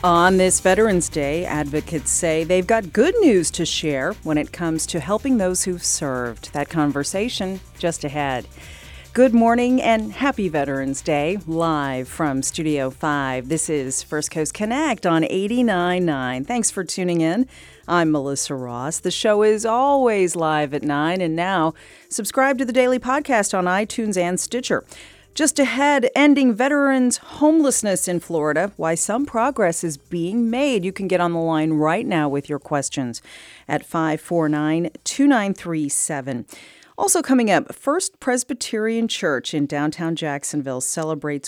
On this Veterans Day, advocates say they've got good news to share when it comes to helping those who've served. That conversation just ahead. Good morning and happy Veterans Day. Live from Studio 5, this is First Coast Connect on 89.9. Thanks for tuning in. I'm Melissa Ross. The show is always live at 9, and now subscribe to the daily podcast on iTunes and Stitcher. Just ahead, ending veterans' homelessness in Florida, why some progress is being made. You can get on the line right now with your questions at 549-2937. Also coming up, First Presbyterian Church in downtown Jacksonville celebrates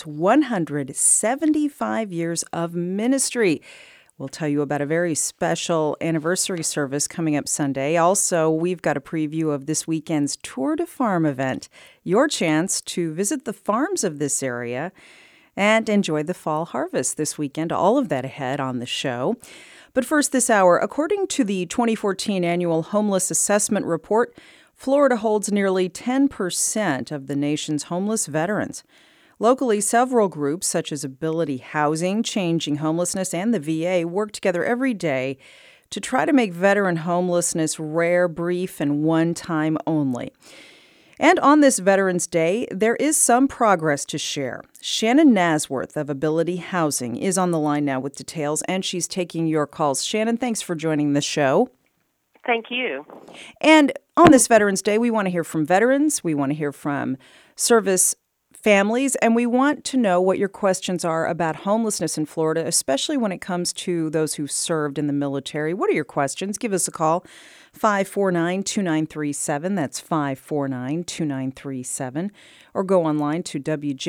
175 years of ministry. We'll tell you about a very special anniversary service coming up Sunday. Also, we've got a preview of this weekend's Tour de Farm event, your chance to visit the farms of this area and enjoy the fall harvest this weekend. All of that ahead on the show. But first this hour, according to the 2014 Annual Homeless Assessment Report, Florida holds nearly 10% of the nation's homeless veterans. Locally, several groups such as Ability Housing, Changing Homelessness, and the VA work together every day to try to make veteran homelessness rare, brief, and one time only. And on this Veterans Day, there is some progress to share. Shannon Nasworth of Ability Housing is on the line now with details, and she's taking your calls. Shannon, thanks for joining the show. Thank you. And on this Veterans Day, we want to hear from veterans, we want to hear from service families, and we want to know what your questions are about homelessness in Florida, especially when it comes to those who served in the military. What are your questions? Give us a call, 549-2937. That's 549-2937. Or go online to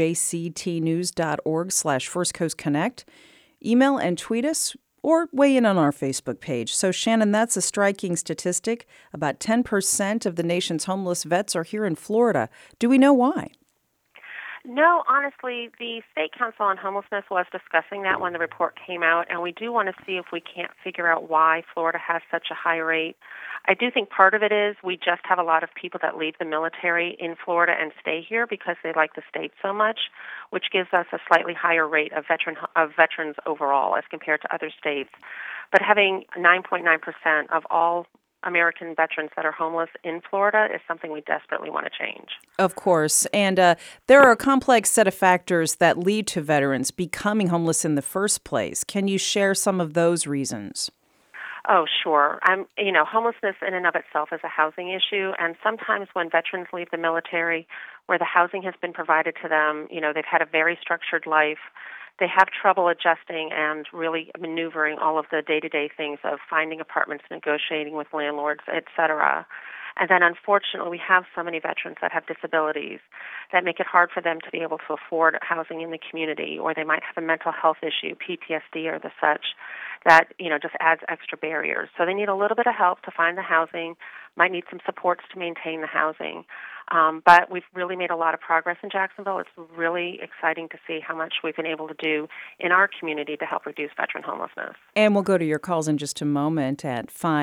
wjctnews.org/First Coast Connect. Email and tweet us or weigh in on our Facebook page. So, Shannon, that's a striking statistic. About 10% of the nation's homeless vets are here in Florida. Do we know why? No, honestly, the State Council on Homelessness was discussing that when the report came out, and we do want to see if we can't figure out why Florida has such a high rate. I do think part of it is we just have a lot of people that leave the military in Florida and stay here because they like the state so much, which gives us a slightly higher rate of veterans overall as compared to other states. But having 9.9% of all American veterans that are homeless in Florida is something we desperately want to change. Of course. And there are a complex set of factors that lead to veterans becoming homeless in the first place. Can you share some of those reasons? Oh, sure. Homelessness in and of itself is a housing issue, and sometimes when veterans leave the military, where the housing has been provided to them, they've had a very structured life. They have trouble adjusting and really maneuvering all of the day-to-day things of finding apartments, negotiating with landlords, et cetera. And then, unfortunately, we have so many veterans that have disabilities that make it hard for them to be able to afford housing in the community, or they might have a mental health issue, PTSD or the such, that, just adds extra barriers. So they need a little bit of help to find the housing, might need some supports to maintain the housing. But we've really made a lot of progress in Jacksonville. It's really exciting to see how much we've been able to do in our community to help reduce veteran homelessness. And we'll go to your calls in just a moment at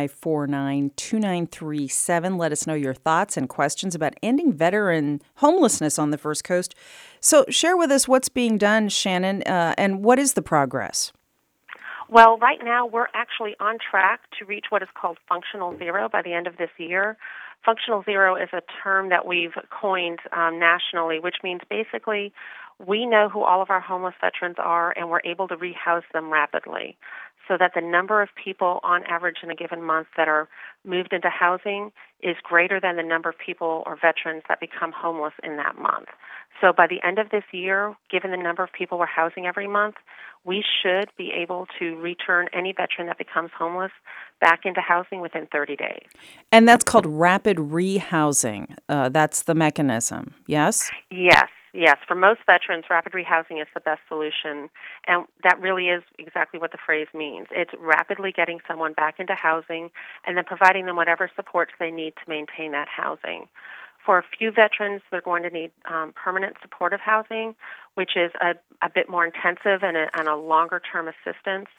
549-2937. Let us know your thoughts and questions about ending veteran homelessness on the First Coast. So share with us what's being done, Shannon, and what is the progress? Well, right now we're actually on track to reach what is called functional zero by the end of this year. Functional zero is a term that we've coined nationally, which means basically we know who all of our homeless veterans are, and we're able to rehouse them rapidly so that the number of people on average in a given month that are moved into housing is greater than the number of people or veterans that become homeless in that month. So by the end of this year, given the number of people we're housing every month, we should be able to return any veteran that becomes homeless back into housing within 30 days. And that's called rapid rehousing. That's the mechanism, yes? Yes. For most veterans, rapid rehousing is the best solution, and that really is exactly what the phrase means. It's rapidly getting someone back into housing and then providing them whatever supports they need to maintain that housing. For a few veterans, they're going to need permanent supportive housing, which is a bit more intensive and a longer-term assistance.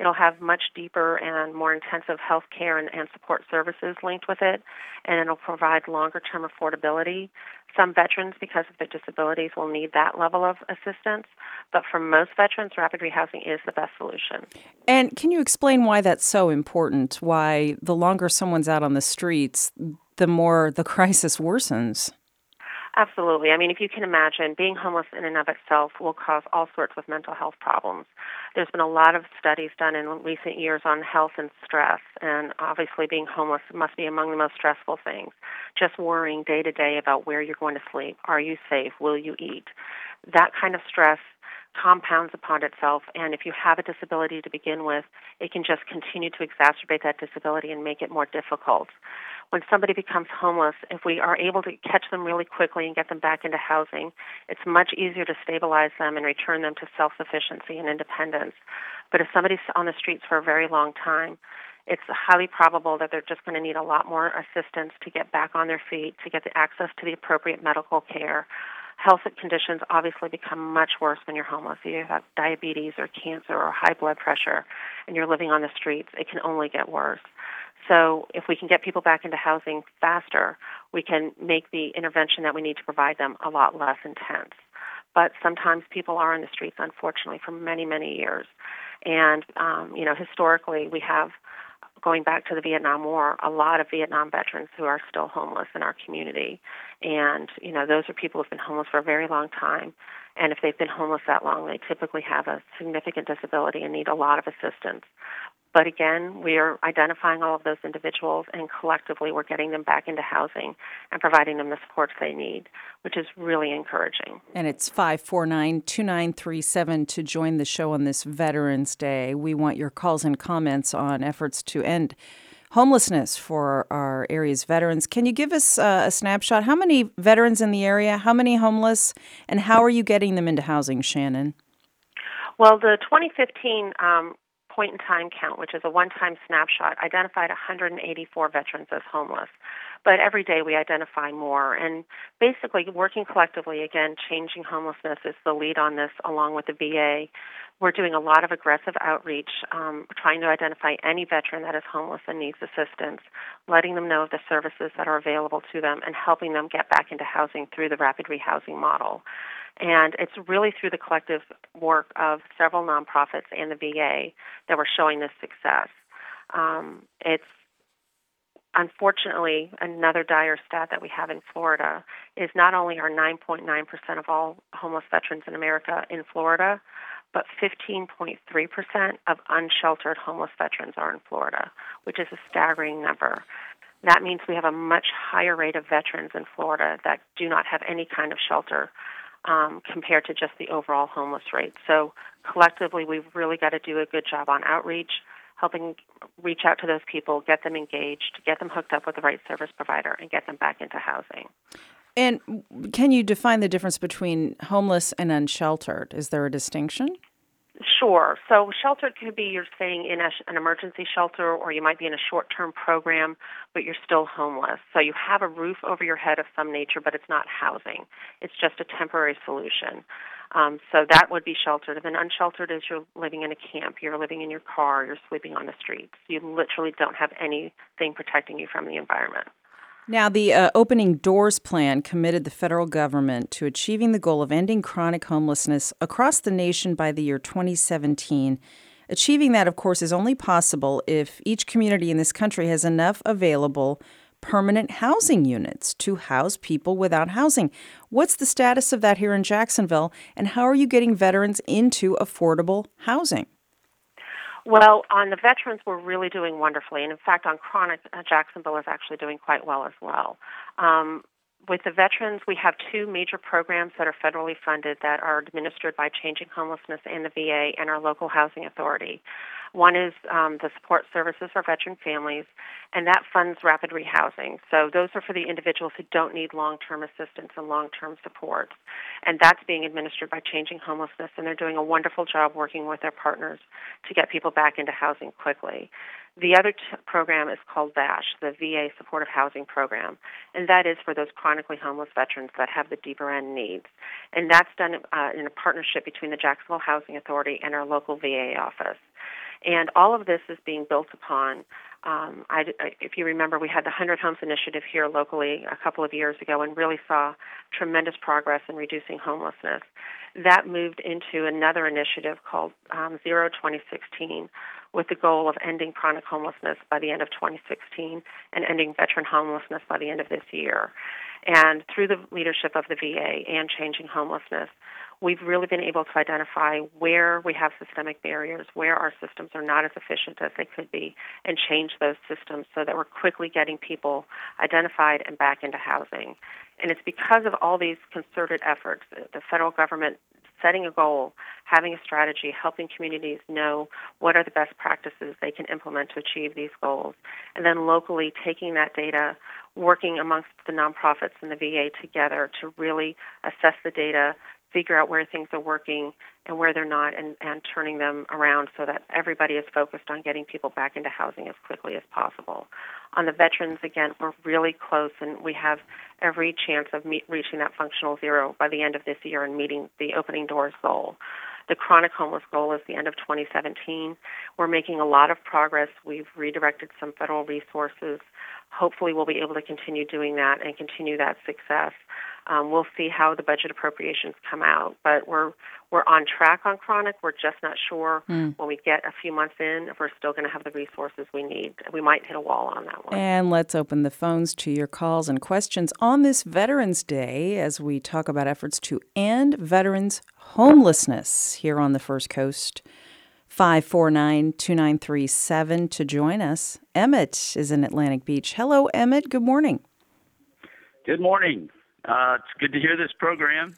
It'll have much deeper and more intensive health care and support services linked with it, and it'll provide longer-term affordability. Some veterans, because of their disabilities, will need that level of assistance, but for most veterans, rapid rehousing is the best solution. And can you explain why that's so important? Why the longer someone's out on the streets, the more the crisis worsens? Absolutely. I mean, if you can imagine, being homeless in and of itself will cause all sorts of mental health problems. There's been a lot of studies done in recent years on health and stress, and obviously being homeless must be among the most stressful things. Just worrying day to day about where you're going to sleep. Are you safe? Will you eat? That kind of stress compounds upon itself, and if you have a disability to begin with, it can just continue to exacerbate that disability and make it more difficult. When somebody becomes homeless, if we are able to catch them really quickly and get them back into housing, it's much easier to stabilize them and return them to self-sufficiency and independence. But if somebody's on the streets for a very long time, it's highly probable that they're just going to need a lot more assistance to get back on their feet, to get the access to the appropriate medical care. Health conditions obviously become much worse when you're homeless. If you have diabetes or cancer or high blood pressure and you're living on the streets, it can only get worse. So if we can get people back into housing faster, we can make the intervention that we need to provide them a lot less intense. But sometimes people are on the streets, unfortunately, for many, many years. And, historically, we have, going back to the Vietnam War, a lot of Vietnam veterans who are still homeless in our community. And, those are people who have been homeless for a very long time. And if they've been homeless that long, they typically have a significant disability and need a lot of assistance. But again, we are identifying all of those individuals, and collectively we're getting them back into housing and providing them the supports they need, which is really encouraging. And it's 549-2937 to join the show on this Veterans Day. We want your calls and comments on efforts to end homelessness for our area's veterans. Can you give us a snapshot? How many veterans in the area? How many homeless? And how are you getting them into housing, Shannon? Well, the 2015 point-in-time count, which is a one-time snapshot, identified 184 veterans as homeless. But every day we identify more. And basically, working collectively, again, Changing Homelessness is the lead on this, along with the VA. We're doing a lot of aggressive outreach, trying to identify any veteran that is homeless and needs assistance, letting them know of the services that are available to them, and helping them get back into housing through the rapid rehousing model. And it's really through the collective work of several nonprofits and the VA that we're showing this success. It's unfortunately another dire stat that we have in Florida is not only are 9.9% of all homeless veterans in America in Florida, but 15.3% of unsheltered homeless veterans are in Florida, which is a staggering number. That means we have a much higher rate of veterans in Florida that do not have any kind of shelter compared to just the overall homeless rate. So collectively, we've really got to do a good job on outreach, helping reach out to those people, get them engaged, get them hooked up with the right service provider, and get them back into housing. And can you define the difference between homeless and unsheltered? Is there a distinction? Sure. So sheltered could be you're staying in an emergency shelter, or you might be in a short-term program, but you're still homeless. So you have a roof over your head of some nature, but it's not housing. It's just a temporary solution. So that would be sheltered. And then unsheltered is you're living in a camp, you're living in your car, you're sleeping on the streets. You literally don't have anything protecting you from the environment. Now, the Opening Doors Plan committed the federal government to achieving the goal of ending chronic homelessness across the nation by the year 2017. Achieving that, of course, is only possible if each community in this country has enough available permanent housing units to house people without housing. What's the status of that here in Jacksonville, and how are you getting veterans into affordable housing? Well, on the veterans, we're really doing wonderfully. And in fact, on chronic, Jacksonville is actually doing quite well as well. With the veterans, we have two major programs that are federally funded that are administered by Changing Homelessness and the VA and our local housing authority. One is the Support Services for Veteran Families, and that funds rapid rehousing. So those are for the individuals who don't need long-term assistance and long-term support. And that's being administered by Changing Homelessness, and they're doing a wonderful job working with their partners to get people back into housing quickly. The other program is called VASH, the VA Supportive Housing Program, and that is for those chronically homeless veterans that have the deeper end needs. And that's done in a partnership between the Jacksonville Housing Authority and our local VA office. And all of this is being built upon. If you remember, we had the 100 Homes Initiative here locally a couple of years ago and really saw tremendous progress in reducing homelessness. That moved into another initiative called Zero 2016, with the goal of ending chronic homelessness by the end of 2016 and ending veteran homelessness by the end of this year. And through the leadership of the VA and Changing Homelessness, we've really been able to identify where we have systemic barriers, where our systems are not as efficient as they could be, and change those systems so that we're quickly getting people identified and back into housing. And it's because of all these concerted efforts, the federal government setting a goal, having a strategy, helping communities know what are the best practices they can implement to achieve these goals, and then locally taking that data, working amongst the nonprofits and the VA together to really assess the data, figure out where things are working and where they're not, and turning them around so that everybody is focused on getting people back into housing as quickly as possible. On the veterans, again, we're really close, and we have every chance of reaching that functional zero by the end of this year and meeting the opening doors goal. The chronic homeless goal is the end of 2017. We're making a lot of progress. We've redirected some federal resources. Hopefully we'll be able to continue doing that and continue that success. We'll see how the budget appropriations come out, but we're on track on chronic. We're just not sure when we get a few months in if we're still going to have the resources we need. We might hit a wall on that one. And let's open the phones to your calls and questions on this Veterans Day as we talk about efforts to end veterans' homelessness here on the First Coast. 549-2937 to join us. Emmett is in Atlantic Beach. Hello, Emmett. Good morning. Good morning. It's good to hear this program.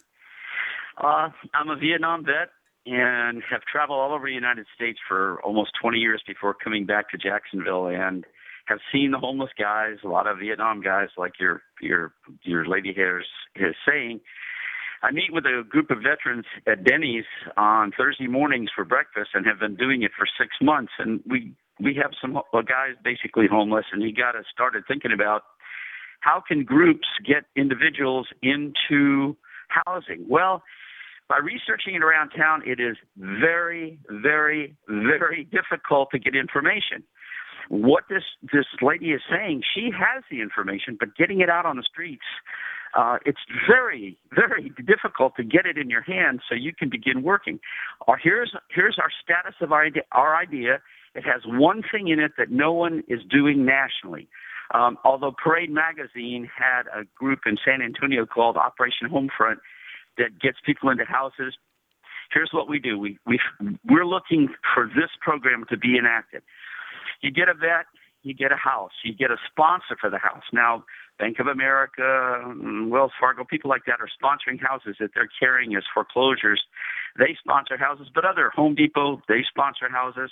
I'm a Vietnam vet and have traveled all over the United States for almost 20 years before coming back to Jacksonville, and have seen the homeless guys, a lot of Vietnam guys like your lady here is saying. I meet with a group of veterans at Denny's on Thursday mornings for breakfast and have been doing it for 6 months. And we have some guys basically homeless, and he got us started thinking about how can groups get individuals into housing. Well, by researching it around town, it is very, very, very difficult to get information. What this lady is saying, she has the information, but getting it out on the streets, it's very, very difficult to get it in your hands so you can begin working. Here's our status of our idea. It has one thing in it that no one is doing nationally. Although Parade Magazine had a group in San Antonio called Operation Homefront that gets people into houses, here's what we do. We're looking for this program to be enacted. You get a vet, you get a house, you get a sponsor for the house. Now, Bank of America, Wells Fargo, people like that are sponsoring houses that they're carrying as foreclosures. They sponsor houses, but other Home Depot, they sponsor houses.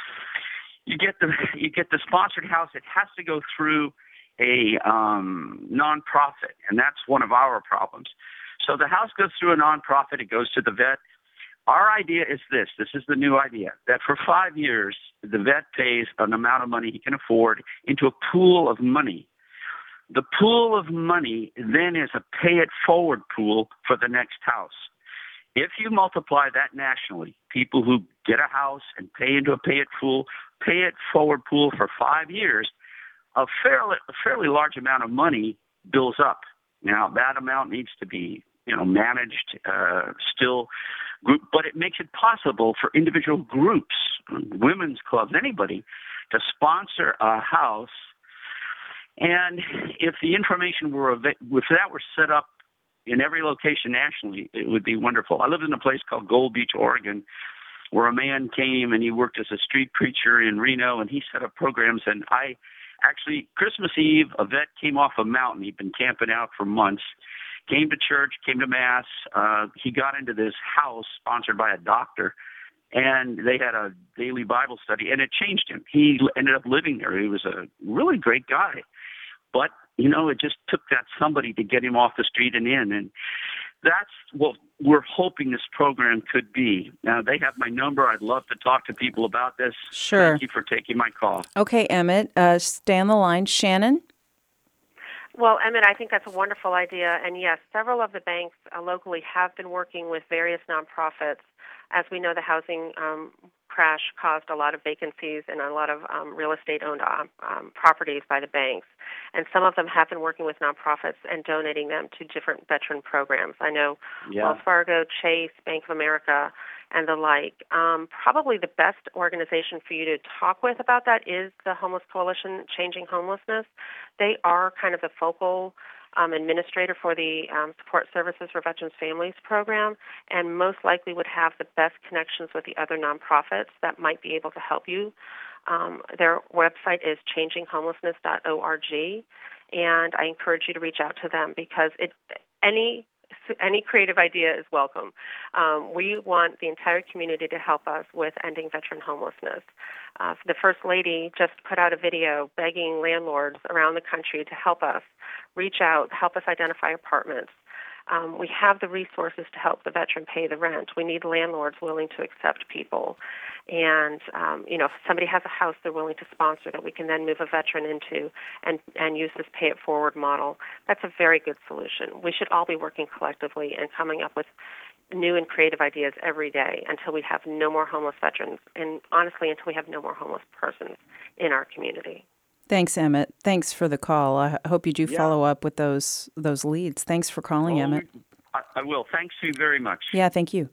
You get the sponsored house. It has to go through a nonprofit, and that's one of our problems. So the house goes through a nonprofit. It goes to the vet. Our idea is this. This is the new idea, that for 5 years, the vet pays an amount of money he can afford into a pool of money. The pool of money then is a pay-it-forward pool for the next house. If you multiply that nationally, people who get a house and pay into a pay-it-forward pool for 5 years, a fairly large amount of money builds up. Now, that amount needs to be managed still, but it makes it possible for individual groups, women's clubs, anybody, to sponsor a house. And if the information if that were set up in every location nationally, it would be wonderful. I lived in a place called Gold Beach, Oregon, where a man came and he worked as a street preacher in Reno, and he set up programs. And Christmas Eve, a vet came off a mountain. He'd been camping out for months, came to church, came to Mass. He got into this house sponsored by a doctor, and they had a daily Bible study, and it changed him. He ended up living there. He was a really great guy. But, it just took that somebody to get him off the street and in. And that's what we're hoping this program could be. Now, they have my number. I'd love to talk to people about this. Sure. Thank you for taking my call. Okay, Emmett, stay on the line. Shannon? Well, Emmett, I think that's a wonderful idea. And yes, several of the banks locally have been working with various nonprofits. As we know, the housing crash caused a lot of vacancies and a lot of real estate-owned properties by the banks. And some of them have been working with nonprofits and donating them to different veteran programs. I know Wells Fargo, Chase, Bank of America, and the like. Probably the best organization for you to talk with about that is the Homeless Coalition Changing Homelessness. They are kind of the focal administrator for the Support Services for Veterans Families program, and most likely would have the best connections with the other nonprofits that might be able to help you. Their website is changinghomelessness.org, and I encourage you to reach out to them because any creative idea is welcome. We want the entire community to help us with ending veteran homelessness. The First Lady just put out a video begging landlords around the country to help us reach out, help us identify apartments. We have the resources to help the veteran pay the rent. We need landlords willing to accept people. And, if somebody has a house they're willing to sponsor that we can then move a veteran into and use this pay-it-forward model, that's a very good solution. We should all be working collectively and coming up with new and creative ideas every day until we have no more homeless veterans and, honestly, until we have no more homeless persons in our community. Thanks, Emmett. Thanks for the call. I hope you do follow up with those leads. Thanks for calling, Emmett. I will. Thanks you very much. Yeah, thank you.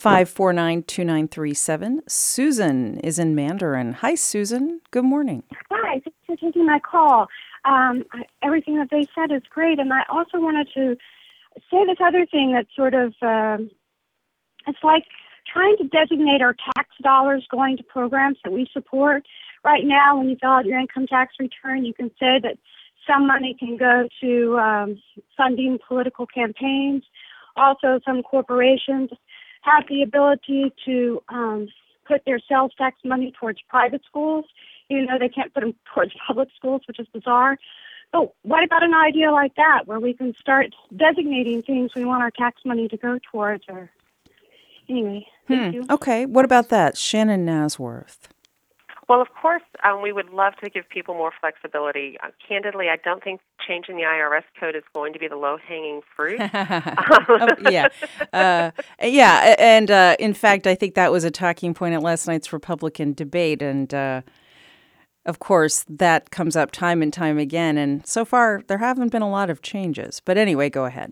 549-2937. Susan is in Mandarin. Hi, Susan. Good morning. Hi, thanks for taking my call. Everything that they said is great, and I also wanted to say this other thing that sort of, it's like trying to designate our tax dollars going to programs that we support. Right now, when you fill out your income tax return, you can say that some money can go to funding political campaigns. Also, some corporations have the ability to put their sales tax money towards private schools, even though they can't put them towards public schools, which is bizarre. But what about an idea like that, where we can start designating things we want our tax money to go towards? Or anyway, thank you. Okay, what about that? Shannon Nasworth. Well, of course, we would love to give people more flexibility. Candidly, I don't think changing the IRS code is going to be the low-hanging fruit. And in fact, I think that was a talking point at last night's Republican debate, and of course, that comes up time and time again, and so far, there haven't been a lot of changes. But anyway, go ahead.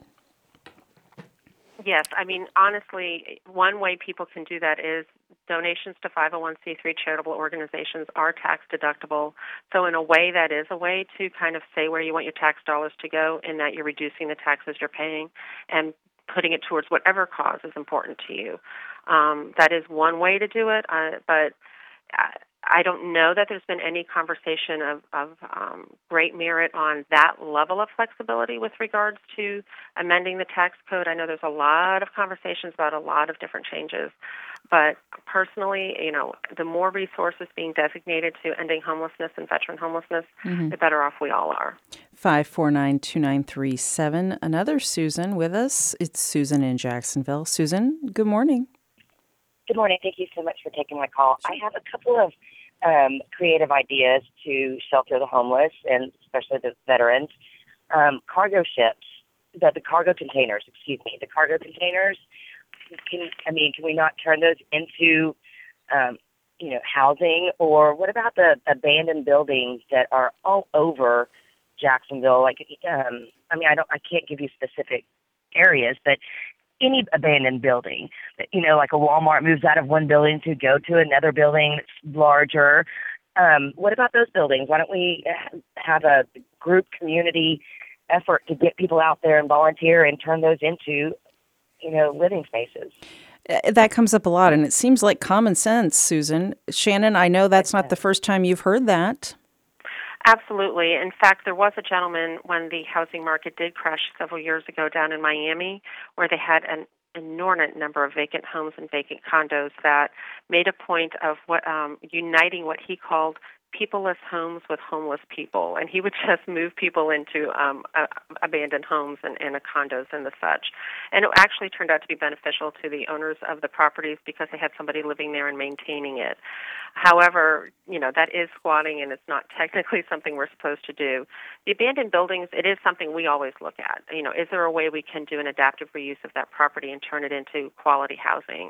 Yes, I mean, honestly, one way people can do that is donations to 501c3 charitable organizations are tax deductible. So in a way, that is a way to kind of say where you want your tax dollars to go, in that you're reducing the taxes you're paying and putting it towards whatever cause is important to you. That is one way to do it, but I don't know that there's been any conversation of great merit on that level of flexibility with regards to amending the tax code. I know there's a lot of conversations about a lot of different changes. But personally, the more resources being designated to ending homelessness and veteran homelessness, the better off we all are. 549-2937. Another Susan with us. It's Susan in Jacksonville. Susan, good morning. Good morning. Thank you so much for taking my call. I have a couple of creative ideas to shelter the homeless, and especially the veterans. Cargo ships, the cargo containers, the cargo containers. Can we not turn those into, housing? Or what about the abandoned buildings that are all over Jacksonville? Like, I can't give you specific areas, but any abandoned building, like a Walmart moves out of one building to go to another building that's larger. What about those buildings? Why don't we have a group community effort to get people out there and volunteer and turn those into, living spaces? That comes up a lot, and it seems like common sense, Susan. Shannon, I know that's not the first time you've heard that. Absolutely. In fact, there was a gentleman when the housing market did crash several years ago down in Miami, where they had an inordinate number of vacant homes and vacant condos that made a point of uniting what he called peopleless homes with homeless people. And he would just move people into abandoned homes and condos and the such. And it actually turned out to be beneficial to the owners of the properties because they had somebody living there and maintaining it. However, that is squatting, and it's not technically something we're supposed to do. The abandoned buildings, it is something we always look at. Is there a way we can do an adaptive reuse of that property and turn it into quality housing?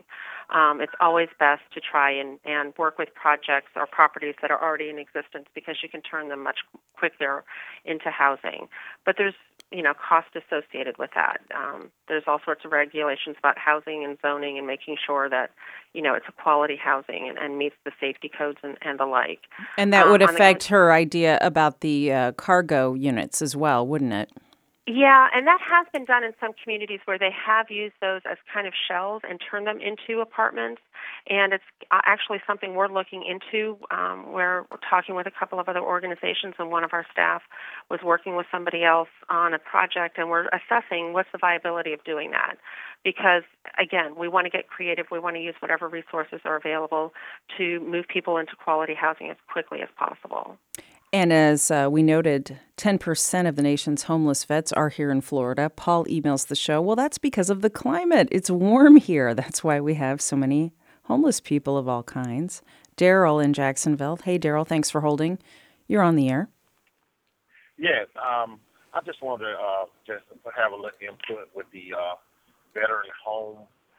it's always best to try and work with projects or properties that are already in existence because you can turn them much quicker into housing. But there's cost associated with that. There's all sorts of regulations about housing and zoning and making sure that, it's a quality housing and meets the safety codes and the like. And that would affect her idea about the cargo units as well, wouldn't it? Yeah, and that has been done in some communities where they have used those as kind of shells and turned them into apartments. And it's actually something we're looking into. We're talking with a couple of other organizations, and one of our staff was working with somebody else on a project, and we're assessing what's the viability of doing that. Because, again, we want to get creative. We want to use whatever resources are available to move people into quality housing as quickly as possible. And as we noted, 10% of the nation's homeless vets are here in Florida. Paul emails the show, well, that's because of the climate. It's warm here. That's why we have so many homeless people of all kinds. Daryl in Jacksonville. Hey, Daryl, thanks for holding. You're on the air. Yes, I just wanted to just have a little input with the veteran home,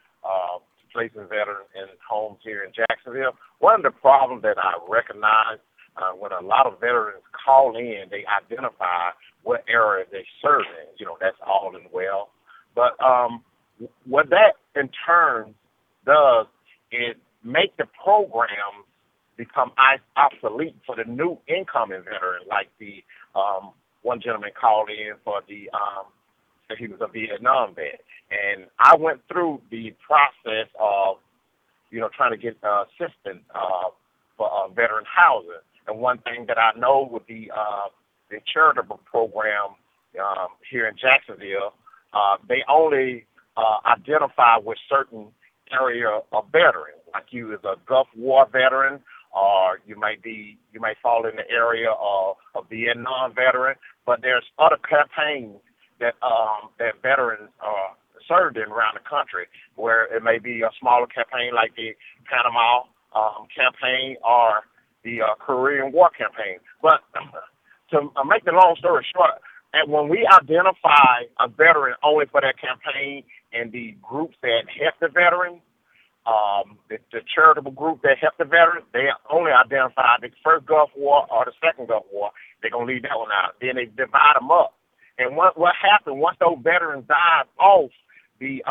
placing veterans in homes here in Jacksonville. One of the problems that I recognize when a lot of veterans call in, they identify what area they serve in. That's all and well. But what that in turn does is make the program become obsolete for the new incoming veteran, like the one gentleman called in for that he was a Vietnam vet. And I went through the process of, trying to get assistance for veteran housing. And one thing that I know with the charitable program here in Jacksonville, they only identify with certain area of veterans, like you as a Gulf War veteran, or you might fall in the area of a Vietnam veteran. But there's other campaigns that veterans served in around the country, where it may be a smaller campaign like the Panama campaign or the Korean War campaign. But to make the long story short, and when we identify a veteran only for that campaign and the groups that help the veteran, the charitable group that help the veteran, they only identify the first Gulf War or the second Gulf War. They're going to leave that one out. Then they divide them up. And what happened once those veterans died off, the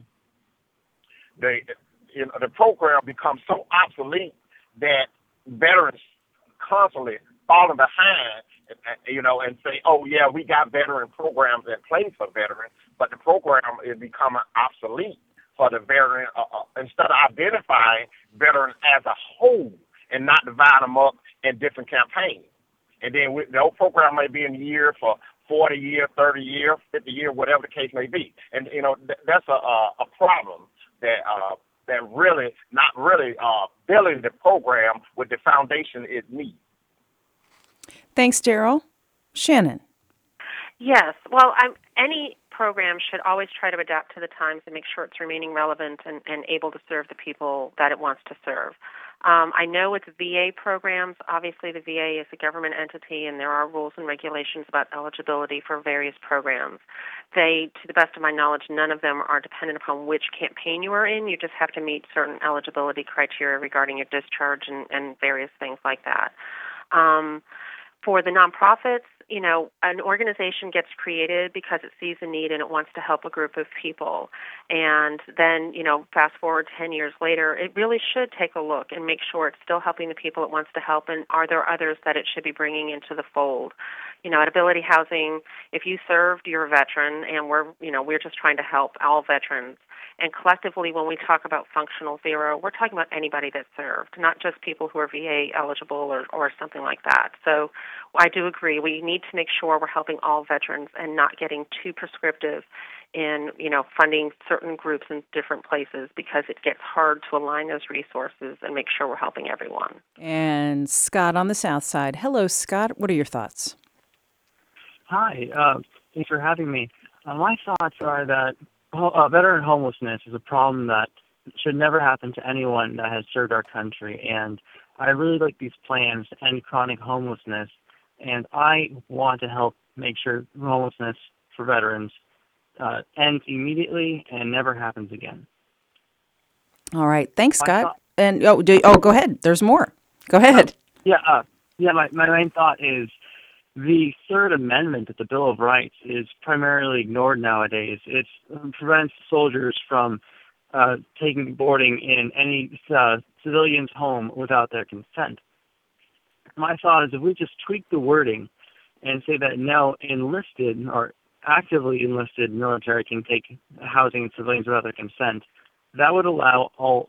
program becomes so obsolete that veterans constantly falling behind, and say, oh, yeah, we got veteran programs in place for veterans, but the program is becoming obsolete for the veteran, instead of identifying veterans as a whole and not divide them up in different campaigns. And then the whole program may be in a year for 40 years, 30 years, 50 years, whatever the case may be. And, that's a problem that really not really building the program with the foundation it needs. Thanks, Daryl. Shannon. Yes. Well, any program should always try to adapt to the times and make sure it's remaining relevant and able to serve the people that it wants to serve. I know with VA programs, obviously the VA is a government entity and there are rules and regulations about eligibility for various programs. To the best of my knowledge, none of them are dependent upon which campaign you are in. You just have to meet certain eligibility criteria regarding your discharge and various things like that. For the nonprofits, an organization gets created because it sees a need and it wants to help a group of people. And then, fast forward 10 years later, it really should take a look and make sure it's still helping the people it wants to help, and are there others that it should be bringing into the fold? At Ability Housing, if you served, you're a veteran, and we're just trying to help all veterans. And collectively, when we talk about functional zero, we're talking about anybody that served, not just people who are VA eligible or something like that. So I do agree. We need to make sure we're helping all veterans and not getting too prescriptive in, funding certain groups in different places, because it gets hard to align those resources and make sure we're helping everyone. And Scott on the South Side. Hello, Scott. What are your thoughts? Hi. Thanks for having me. My thoughts are that veteran homelessness is a problem that should never happen to anyone that has served our country, and I really like these plans to end chronic homelessness, and I want to help make sure homelessness for veterans ends immediately and never happens again. All right. Thanks, Scott. And go ahead. There's more. Go ahead. My main thought is the Third Amendment of the Bill of Rights is primarily ignored nowadays. It prevents soldiers from taking boarding in any civilian's home without their consent. My thought is if we just tweak the wording and say that no enlisted or actively enlisted military can take housing in civilians without their consent, that would allow all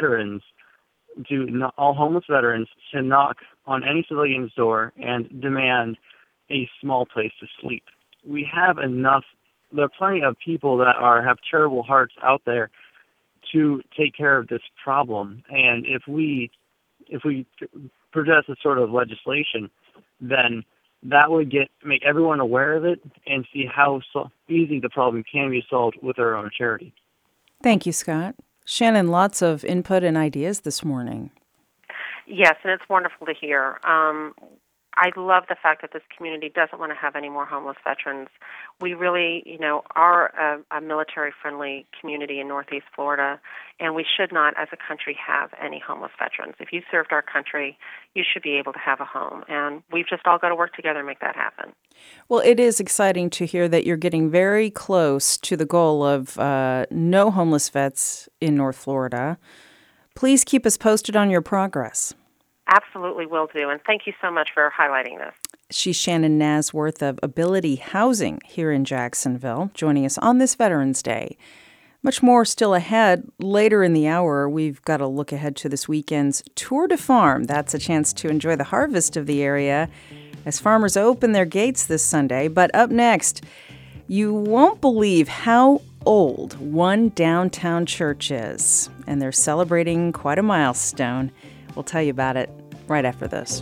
homeless veterans to knock on any civilian's door and demand a small place to sleep. We have enough. There are plenty of people that have terrible hearts out there to take care of this problem. And if we produce a sort of legislation, then that would make everyone aware of it and see how easy the problem can be solved with our own charity. Thank you, Scott. Shannon, lots of input and ideas this morning. Yes, and it's wonderful to hear. I love the fact that this community doesn't want to have any more homeless veterans. We really, are a military-friendly community in Northeast Florida, and we should not, as a country, have any homeless veterans. If you served our country, you should be able to have a home, and we've just all got to work together and make that happen. Well, it is exciting to hear that you're getting very close to the goal of no homeless vets in North Florida. Please keep us posted on your progress. Absolutely will do, and thank you so much for highlighting this. She's Shannon Nasworth of Ability Housing here in Jacksonville, joining us on this Veterans Day. Much more still ahead. Later in the hour, we've got to look ahead to this weekend's Tour de Farm. That's a chance to enjoy the harvest of the area as farmers open their gates this Sunday. But up next, you won't believe how old one downtown church is, and they're celebrating quite a milestone. We'll tell you about it right after this.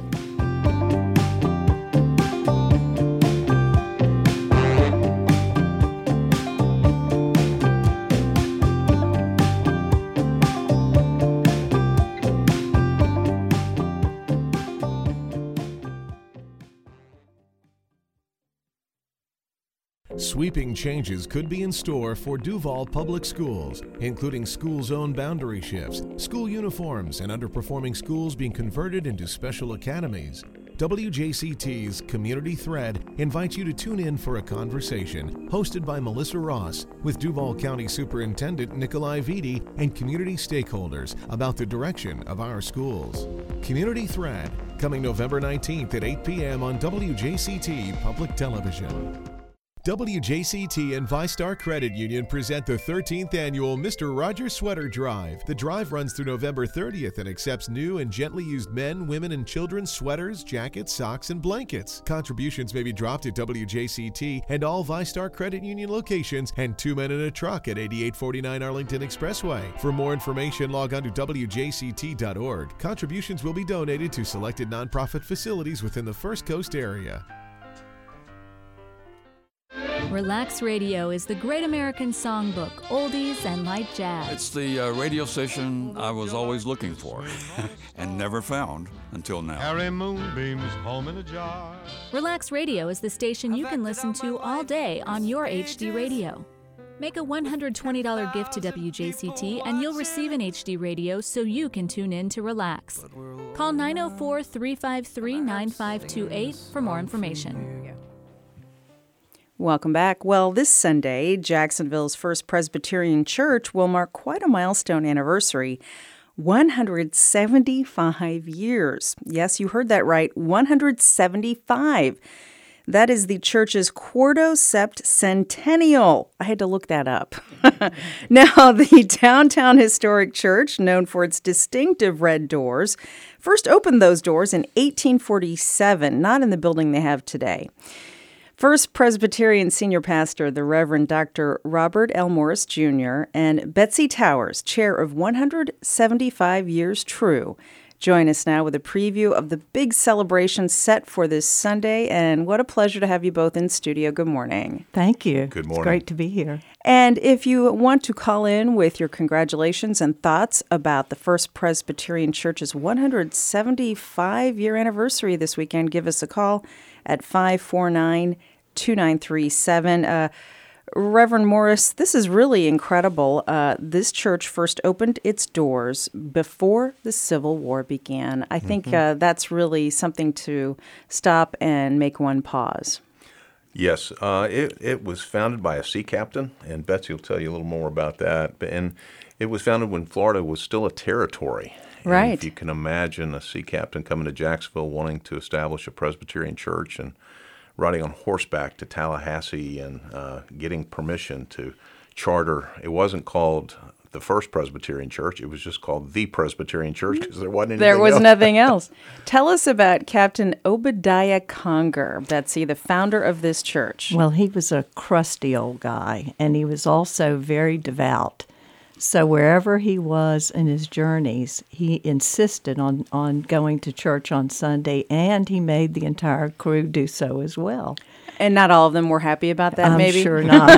Sweeping changes could be in store for Duval Public Schools, including school zone boundary shifts, school uniforms, and underperforming schools being converted into special academies. WJCT's Community Thread invites you to tune in for a conversation hosted by Melissa Ross with Duval County Superintendent Nikolai Vitti and community stakeholders about the direction of our schools. Community Thread, coming November 19th at 8 p.m. on WJCT Public Television. WJCT and ViStar Credit Union present the 13th annual Mr. Rogers Sweater Drive. The drive runs through November 30th and accepts new and gently used men, women, and children's sweaters, jackets, socks, and blankets. Contributions may be dropped at WJCT and all ViStar Credit Union locations and 2 Men in a Truck at 8849 Arlington Expressway. For more information, log on to WJCT.org. Contributions will be donated to selected nonprofit facilities within the First Coast area. Relax Radio is the Great American Songbook, oldies and light jazz. It's the radio station I was always looking for and never found until now. Harry Moonbeam's home in a jar. Relax Radio is the station you can listen to all day on your HD radio. Make a $120 gift to WJCT and you'll receive an HD radio so you can tune in to relax. Call 904-353-9528 for more information. Welcome back. Well, this Sunday, Jacksonville's First Presbyterian Church will mark quite a milestone anniversary. 175 years. Yes, you heard that right. 175. That is the church's Quarto Sept Centennial. I had to look that up. Now, the downtown historic church, known for its distinctive red doors, first opened those doors in 1847, not in the building they have today. First Presbyterian Senior Pastor, the Reverend Dr. Robert L. Morris, Jr., and Betsy Towers, chair of 175 Years True, join us now with a preview of the big celebration set for this Sunday. And what a pleasure to have you both in studio. Good morning. Thank you. Good morning. It's great to be here. And if you want to call in with your congratulations and thoughts about the First Presbyterian Church's 175-year anniversary this weekend, give us a call at 549-2937. Reverend Morris, this is really incredible. This church first opened its doors before the Civil War began. I think that's really something to stop and make one pause. Yes, it was founded by a sea captain, and Betsy will tell you a little more about that. And it was founded when Florida was still a territory. Right. And if you can imagine a sea captain coming to Jacksonville wanting to establish a Presbyterian church and riding on horseback to Tallahassee and getting permission to charter. It wasn't called the First Presbyterian Church. It was just called the Presbyterian Church because there wasn't anything else. There was nothing else. Tell us about Captain Obadiah Conger, Betsy, the founder of this church. Well, he was a crusty old guy, and he was also very devout. So wherever he was in his journeys, he insisted on going to church on Sunday, and he made the entire crew do so as well. And not all of them were happy about that, maybe? I'm sure not.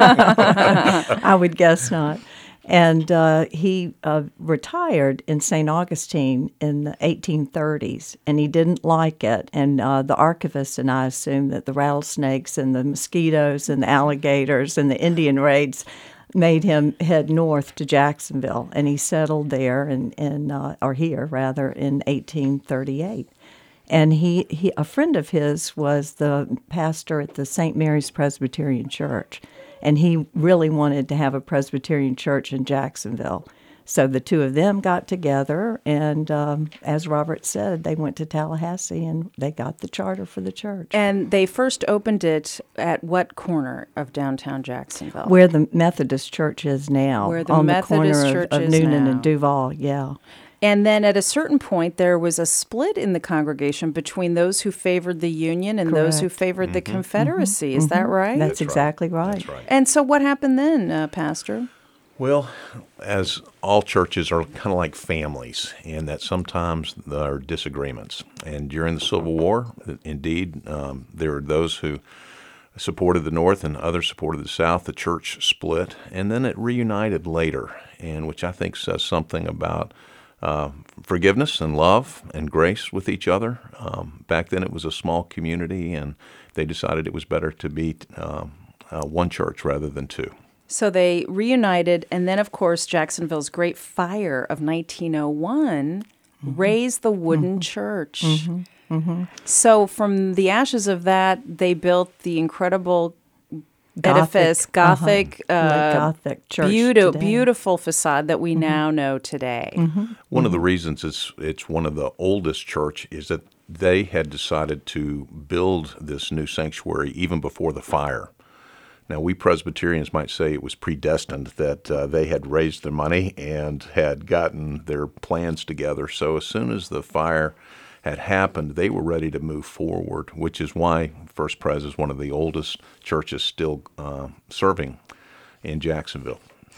I would guess not. And he retired in St. Augustine in the 1830s, and he didn't like it. And the archivist and I assume that the rattlesnakes and the mosquitoes and the alligators and the Indian raids made him head north to Jacksonville, and he settled there or here rather, in 1838. And he a friend of his was the pastor at the St. Mary's Presbyterian Church, and he really wanted to have a Presbyterian church in Jacksonville. So the two of them got together, and as Robert said, they went to Tallahassee, and they got the charter for the church. And they first opened it at what corner of downtown Jacksonville? Where the Methodist Church is now. Where the on Methodist the corner Church of is Noonan now. and Duval, yeah. And then at a certain point, there was a split in the congregation between those who favored the Union and those who favored the Confederacy. Is that right? That's exactly right. That's right. And so what happened then, Pastor? Well, as all churches are kind of like families, and that sometimes there are disagreements. And during the Civil War, indeed, there were those who supported the North and others supported the South. The church split, and then it reunited later, and which I think says something about forgiveness and love and grace with each other. Back then it was a small community, and they decided it was better to be one church rather than two. So they reunited, and then, of course, Jacksonville's Great Fire of 1901 raised the wooden church. So from the ashes of that, they built the incredible edifice, Gothic church beautiful facade that we now know today. One of the reasons it's one of the oldest church is that they had decided to build this new sanctuary even before the fire. Now, we Presbyterians might say it was predestined that they had raised their money and had gotten their plans together. So as soon as the fire had happened, they were ready to move forward, which is why First Pres is one of the oldest churches still serving in Jacksonville.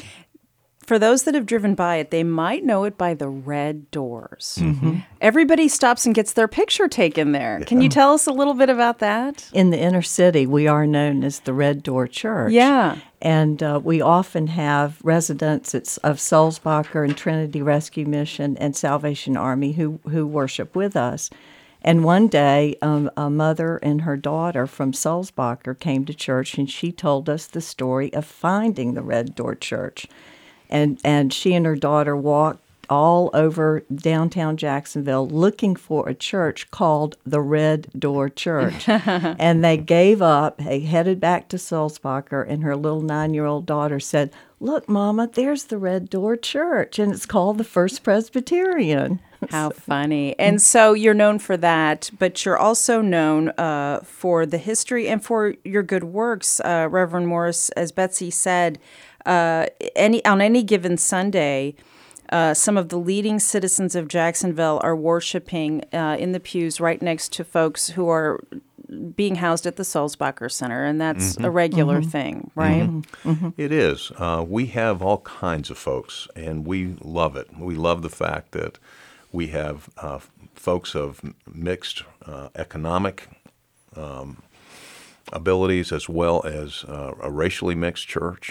For those that have driven by it, they might know it by the red doors. Everybody stops and gets their picture taken there. Can you tell us a little bit about that? In the inner city, we are known as the Red Door Church. Yeah. And we often have residents of Sulzbacher and Trinity Rescue Mission and Salvation Army who worship with us. And one day, a mother and her daughter from Sulzbacher came to church, and she told us the story of finding the Red Door Church. And she and her daughter walked all over downtown Jacksonville looking for a church called the Red Door Church. And they gave up. They headed back to Sulzbacher, and her little 9-year-old daughter said, "Look, Mama, there's the Red Door Church, and it's called the First Presbyterian." How funny. And so you're known for that, but you're also known for the history and for your good works. Reverend Morris, as Betsy said, on any given Sunday, some of the leading citizens of Jacksonville are worshiping in the pews right next to folks who are being housed at the Sulzbacher Center, and that's a regular thing, right? It is. We have all kinds of folks, and we love it. We love the fact that we have folks of mixed economic abilities as well as a racially mixed church.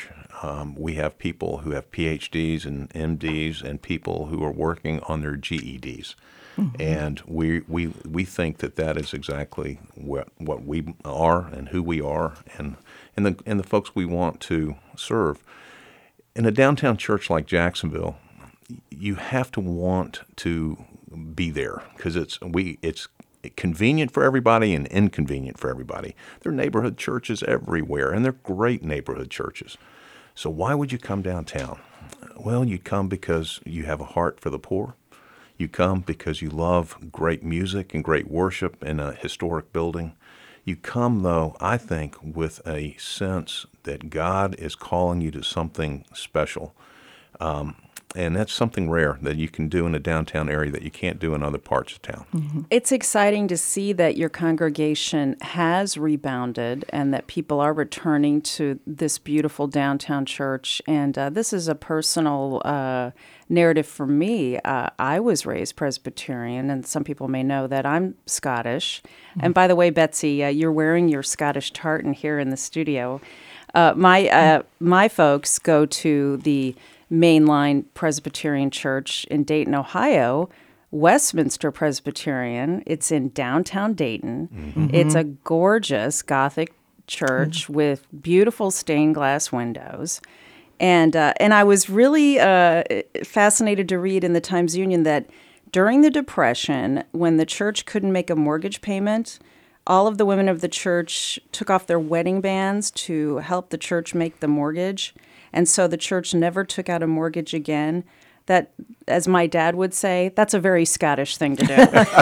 We have people who have PhDs and MDs and people who are working on their GEDs. Mm-hmm. And we think that is exactly what we are and who we are and the folks we want to serve. In a downtown church like Jacksonville, you have to want to be there because it's convenient for everybody and inconvenient for everybody. There are neighborhood churches everywhere, and they're great neighborhood churches. So why would you come downtown? Well, you come because you have a heart for the poor. You come because you love great music and great worship in a historic building. You come, though, I think, with a sense that God is calling you to something special. And that's something rare that you can do in a downtown area that you can't do in other parts of town. Mm-hmm. It's exciting to see that your congregation has rebounded and that people are returning to this beautiful downtown church. And this is a personal narrative for me. I was raised Presbyterian, and some people may know that I'm Scottish. Mm-hmm. And by the way, Betsy, you're wearing your Scottish tartan here in the studio. My folks go to the mainline Presbyterian Church in Dayton, Ohio, Westminster Presbyterian. It's in downtown Dayton. Mm-hmm. It's a gorgeous Gothic church with beautiful stained glass windows. And I was really fascinated to read in the Times-Union that during the Depression, when the church couldn't make a mortgage payment, all of the women of the church took off their wedding bands to help the church make the mortgage. And so the church never took out a mortgage again. That, as my dad would say, that's a very Scottish thing to do.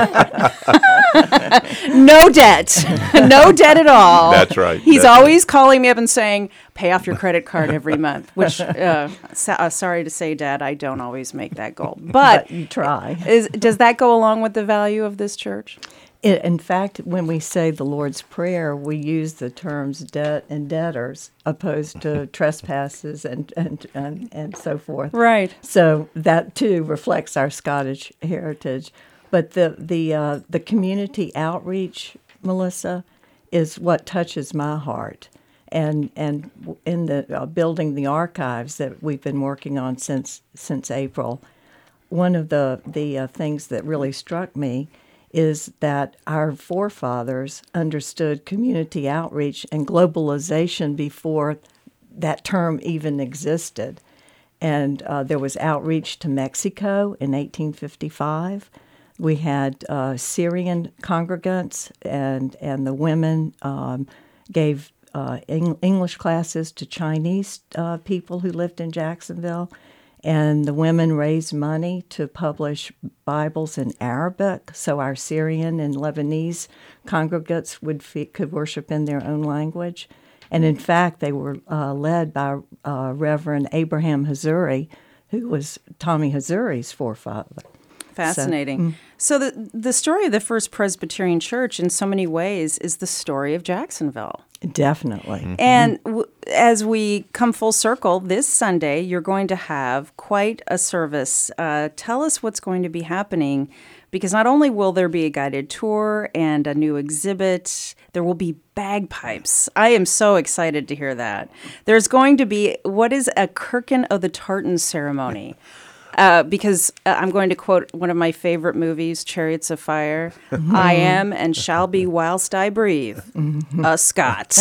No debt. No debt at all. That's right. He's always calling me up and saying, pay off your credit card every month, which, sorry to say, Dad, I don't always make that goal. But you try. Does that go along with the value of this church? In fact, when we say the Lord's Prayer, we use the terms debt and debtors opposed to trespasses and so forth. Right. So that too reflects our Scottish heritage. But the community outreach, Melissa, is what touches my heart. And in the building the archives that we've been working on since April, one of the things that really struck me is that our forefathers understood community outreach and globalization before that term even existed. And there was outreach to Mexico in 1855. We had Syrian congregants, and the women gave English classes to Chinese people who lived in Jacksonville. And the women raised money to publish Bibles in Arabic, so our Syrian and Lebanese congregants could worship in their own language. And in fact, they were led by Reverend Abraham Hazuri, who was Tommy Hazuri's forefather. Fascinating. So the story of the First Presbyterian Church, in so many ways, is the story of Jacksonville. Definitely. Mm-hmm. And as we come full circle, this Sunday, you're going to have quite a service. Tell us what's going to be happening, because not only will there be a guided tour and a new exhibit, there will be bagpipes. I am so excited to hear that. There's going to be what is a Kirkin of the Tartan ceremony. Because I'm going to quote one of my favorite movies, Chariots of Fire. I am and shall be whilst I breathe, a Scot.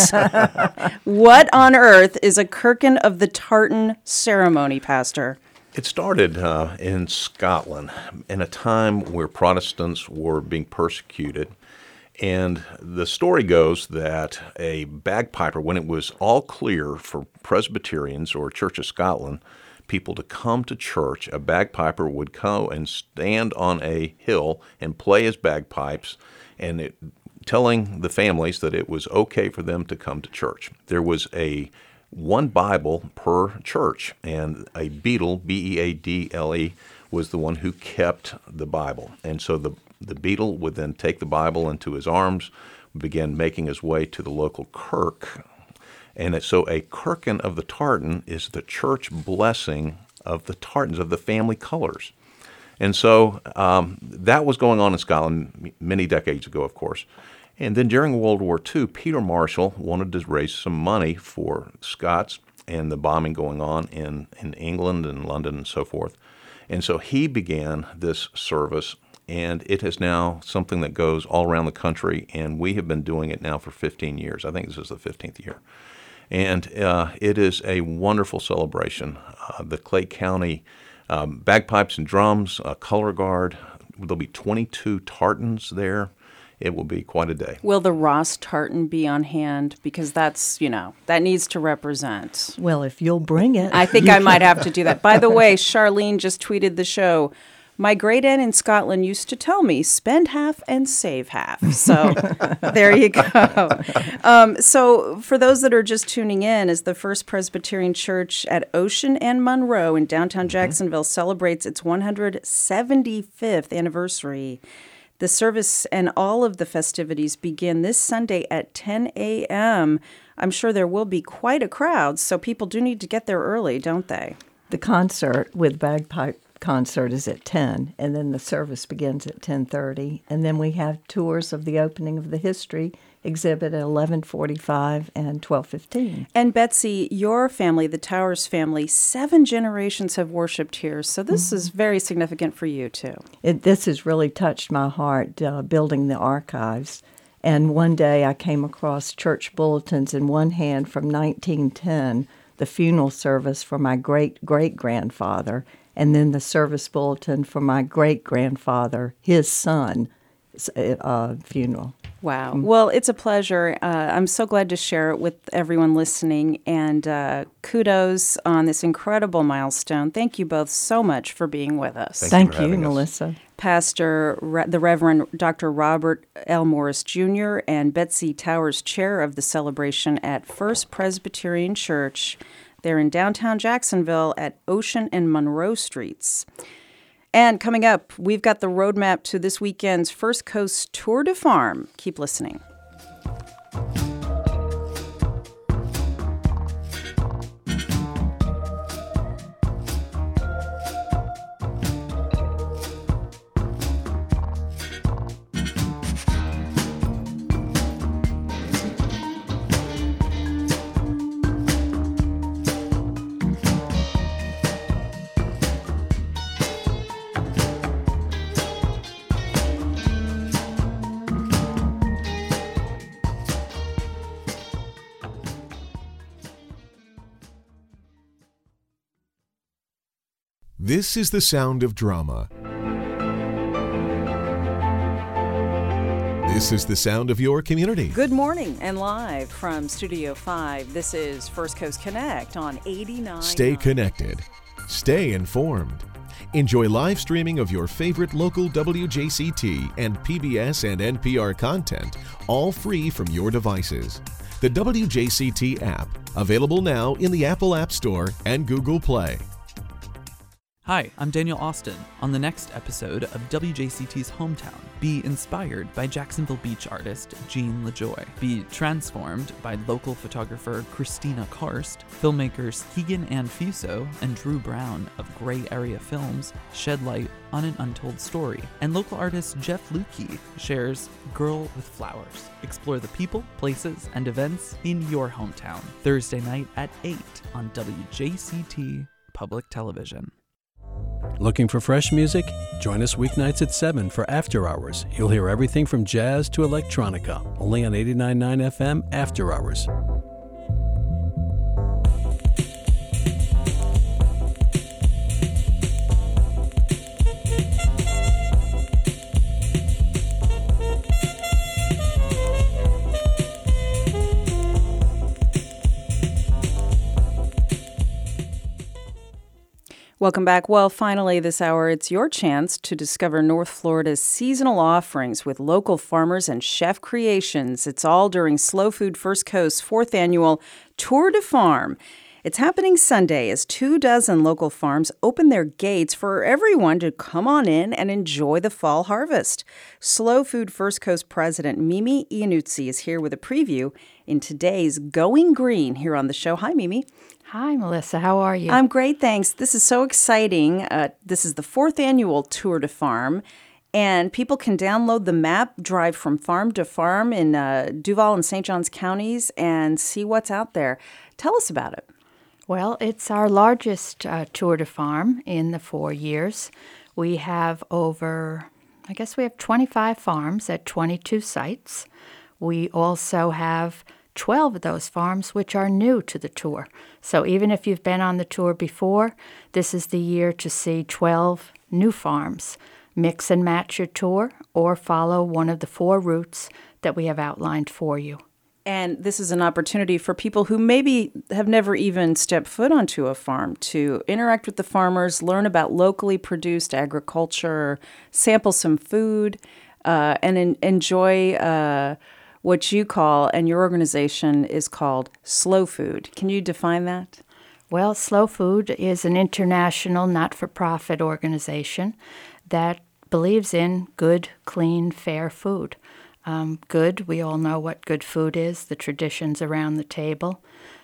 What on earth is a Kirkin of the Tartan ceremony, Pastor? It started in Scotland in a time where Protestants were being persecuted. And the story goes that a bagpiper, when it was all clear for Presbyterians or Church of Scotland people to come to church, a bagpiper would go and stand on a hill and play his bagpipes, and telling the families that it was okay for them to come to church. There was one Bible per church, and a beadle, B-E-A-D-L-E, was the one who kept the Bible. And so the beadle would then take the Bible into his arms, begin making his way to the local kirk. And so a Kirkin of the Tartan is the church blessing of the tartans, of the family colors. And so that was going on in Scotland many decades ago, of course. And then during World War II, Peter Marshall wanted to raise some money for Scots, and the bombing going on in England and London and so forth. And so he began this service, and it is now something that goes all around the country, and we have been doing it now for 15 years. I think this is the 15th year. And it is a wonderful celebration. The Clay County bagpipes and drums, color guard. There'll be 22 tartans there. It will be quite a day. Will the Ross tartan be on hand? Because that's, that needs to represent. Well, if you'll bring it. I think I might have to do that. By the way, Charlene just tweeted the show. My great aunt in Scotland used to tell me, spend half and save half. So there you go. So for those that are just tuning in, as the First Presbyterian Church at Ocean and Monroe in downtown Jacksonville celebrates its 175th anniversary, the service and all of the festivities begin this Sunday at 10 a.m. I'm sure there will be quite a crowd, so people do need to get there early, don't they? The concert with bagpipe concert is at 10, and then the service begins at 10:30, and then we have tours of the opening of the history exhibit at 11:45 and 12:15. And Betsy, your family, the Towers family, 7 generations have worshipped here, so this is very significant for you too. This has really touched my heart, building the archives. And one day I came across church bulletins in one hand from 1910, the funeral service for my great-great-grandfather, and then the service bulletin for my great-grandfather, his son, funeral. Wow. Well, it's a pleasure. I'm so glad to share it with everyone listening, and kudos on this incredible milestone. Thank you both so much for being with us. Thank you, Melissa. Pastor, the Reverend Dr. Robert L. Morris Jr. and Betsy Towers, chair of the celebration at First Presbyterian Church. They're in downtown Jacksonville at Ocean and Monroe Streets. And coming up, we've got the roadmap to this weekend's First Coast Tour de Farm. Keep listening. This is the sound of drama. This is the sound of your community. Good morning, and live from Studio 5, this is First Coast Connect on 89. Stay connected. Stay informed. Enjoy live streaming of your favorite local WJCT and PBS and NPR content, all free from your devices. The WJCT app, available now in the Apple App Store and Google Play. Hi, I'm Daniel Austin. On the next episode of WJCT's Hometown, be inspired by Jacksonville Beach artist Jean LaJoy. Be transformed by local photographer Christina Karst. Filmmakers Keegan Ann Fuso and Drew Brown of Gray Area Films shed light on an untold story. And local artist Jeff Lukey shares Girl with Flowers. Explore the people, places, and events in your hometown. Thursday night at 8 on WJCT Public Television. Looking for fresh music? Join us weeknights at 7 for After Hours. You'll hear everything from jazz to electronica, only on 89.9 FM After Hours. Welcome back. Well, finally this hour, it's your chance to discover North Florida's seasonal offerings with local farmers and chef creations. It's all during Slow Food First Coast's 4th annual Tour de Farm. It's happening Sunday as 24 local farms open their gates for everyone to come on in and enjoy the fall harvest. Slow Food First Coast President Mimi Iannuzzi is here with a preview in today's Going Green here on the show. Hi, Mimi. Hi, Melissa. How are you? I'm great, thanks. This is so exciting. This is the 4th annual Tour de Farm, and people can download the map, drive from farm to farm in Duval and St. Johns counties, and see what's out there. Tell us about it. Well, it's our largest tour de farm in the 4 years. We have we have 25 farms at 22 sites. We also have 12 of those farms which are new to the tour. So even if you've been on the tour before, this is the year to see 12 new farms. Mix and match your tour or follow one of the 4 routes that we have outlined for you. And this is an opportunity for people who maybe have never even stepped foot onto a farm to interact with the farmers, learn about locally produced agriculture, sample some food, and enjoy what you call, and your organization is called, Slow Food. Can you define that? Well, Slow Food is an international not-for-profit organization that believes in good, clean, fair food. Good, we all know what good food is, the traditions around the table.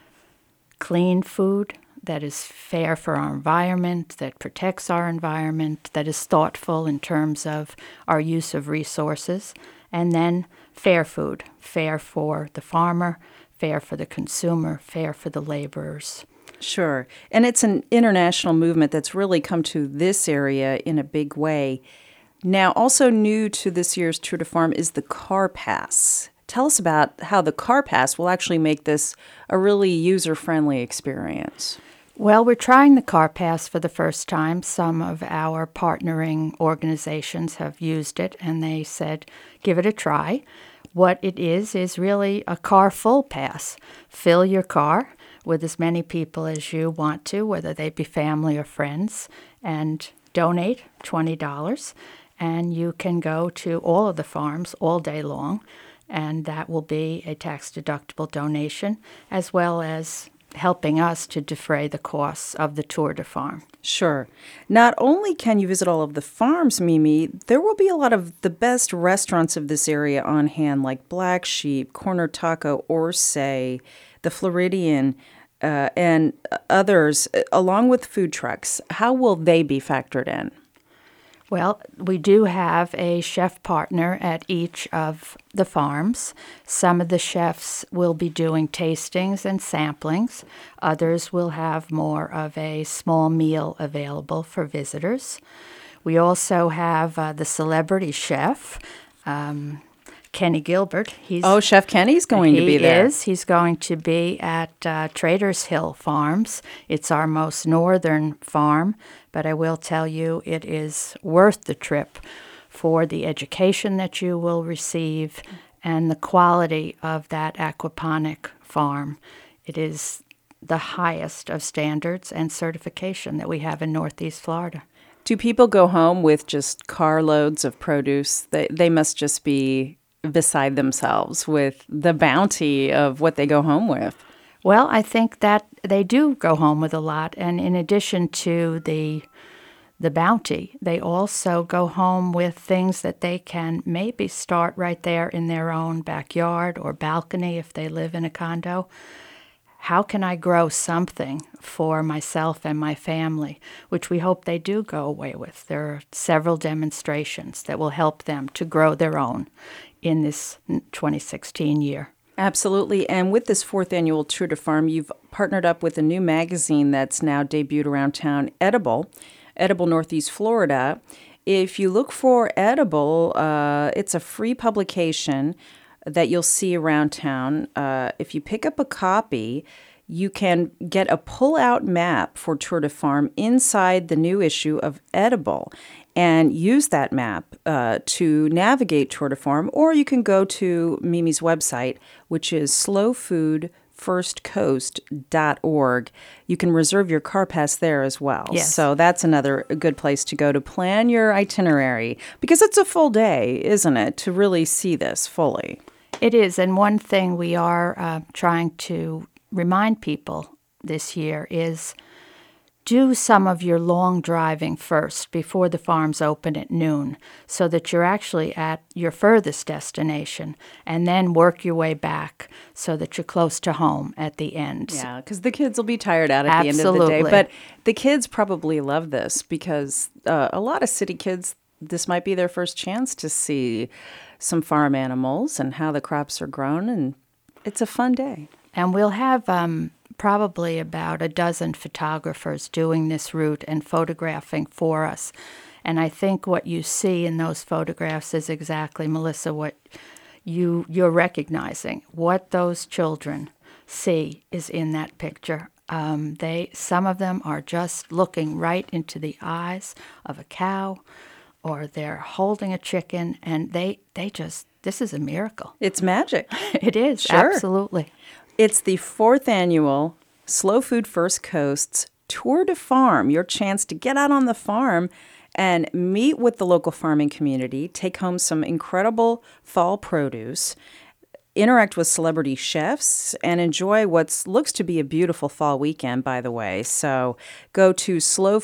Clean food that is fair for our environment, that protects our environment, that is thoughtful in terms of our use of resources. And then fair food, fair for the farmer, fair for the consumer, fair for the laborers. Sure. And it's an international movement that's really come to this area in a big way. Now, also new to this year's Tour de Farm is the Car Pass. Tell us about how the Car Pass will actually make this a really user-friendly experience. Well, we're trying the Car Pass for the first time. Some of our partnering organizations have used it, and they said, give it a try. What it is really a car full pass. Fill your car with as many people as you want to, whether they be family or friends, and donate $20. And you can go to all of the farms all day long, and that will be a tax-deductible donation, as well as helping us to defray the costs of the Tour de Farm. Sure. Not only can you visit all of the farms, Mimi, there will be a lot of the best restaurants of this area on hand, like Black Sheep, Corner Taco, Orsay, the Floridian, and others, along with food trucks. How will they be factored in? Well, we do have a chef partner at each of the farms. Some of the chefs will be doing tastings and samplings. Others will have more of a small meal available for visitors. We also have the celebrity chef, Kenny Gilbert. Chef Kenny's going to be there. He's going to be at Traders Hill Farms. It's our most northern farm, but I will tell you it is worth the trip for the education that you will receive and the quality of that aquaponic farm. It is the highest of standards and certification that we have in Northeast Florida. Do people go home with just carloads of produce? They must just be beside themselves with the bounty of what they go home with. Well, I think that they do go home with a lot, and in addition to the bounty, they also go home with things that they can maybe start right there in their own backyard or balcony if they live in a condo. How can I grow something for myself and my family, which we hope they do go away with. There are several demonstrations that will help them to grow their own in this 2016 year. Absolutely. And with this 4th annual Tour de Farm, you've partnered up with a new magazine that's now debuted around town, Edible Northeast Florida. If you look for Edible, it's a free publication that you'll see around town. If you pick up a copy, you can get a pull-out map for Tour de Farm inside the new issue of Edible and use that map to navigate Tour de Farm, or you can go to Mimi's website, which is slowfoodfirstcoast.org. You can reserve your car pass there as well. Yes. So that's another good place to go to plan your itinerary, because it's a full day, isn't it, to really see this fully. It is, and one thing we are trying to remind people this year is do some of your long driving first before the farms open at noon so that you're actually at your furthest destination, and then work your way back so that you're close to home at the end. Yeah, because the kids will be tired out at Absolutely. the end of the day. But the kids probably love this because a lot of city kids, this might be their first chance to see some farm animals and how the crops are grown, and it's a fun day. And we'll have probably about a dozen photographers doing this route and photographing for us. And I think what you see in those photographs is exactly, Melissa, what you're recognizing. What those children see is in that picture. Some of them are just looking right into the eyes of a cow, or they're holding a chicken, and this is a miracle. It's magic. It is, sure. Absolutely. It's the 4th annual Slow Food First Coast's Tour de Farm, your chance to get out on the farm and meet with the local farming community, take home some incredible fall produce, interact with celebrity chefs, and enjoy what looks to be a beautiful fall weekend, by the way. So go to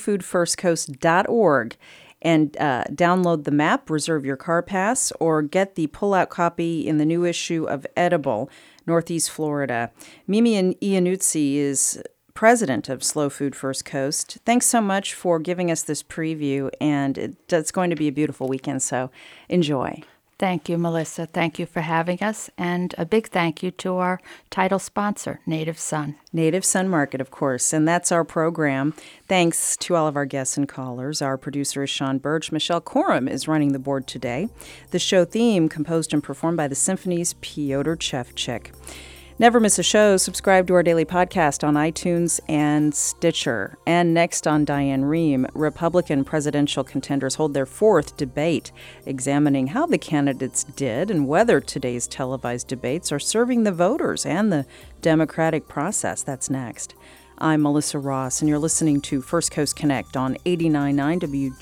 slowfoodfirstcoast.org and download the map, reserve your car pass, or get the pull-out copy in the new issue of Edible, Northeast Florida. Mimi Iannuzzi is president of Slow Food First Coast. Thanks so much for giving us this preview, and it's going to be a beautiful weekend, so enjoy. Thank you, Melissa. Thank you for having us. And a big thank you to our title sponsor, Native Sun. Native Sun Market, of course. And that's our program. Thanks to all of our guests and callers. Our producer is Sean Birch. Michelle Coram is running the board today. The show theme composed and performed by the Symphony's Piotr Chevchik. Never miss a show. Subscribe to our daily podcast on iTunes and Stitcher. And next on Diane Rehm, Republican presidential contenders hold their 4th debate, examining how the candidates did and whether today's televised debates are serving the voters and the democratic process. That's next. I'm Melissa Ross, and you're listening to First Coast Connect on 89.9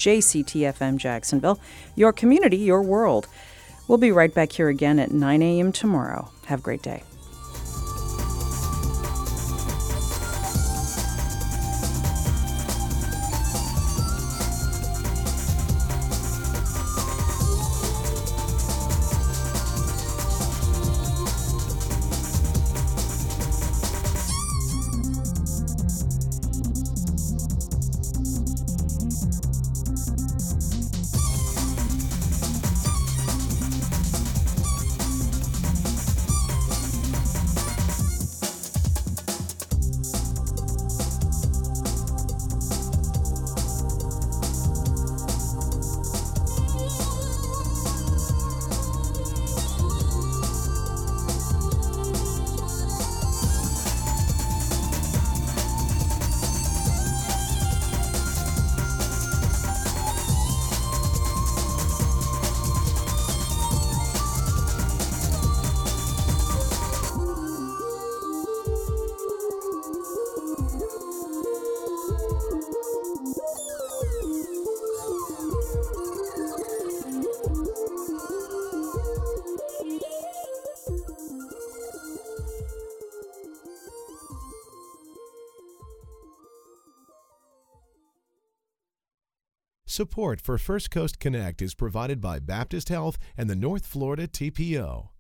WJCT-FM Jacksonville, your community, your world. We'll be right back here again at 9 a.m. tomorrow. Have a great day. Support for First Coast Connect is provided by Baptist Health and the North Florida TPO.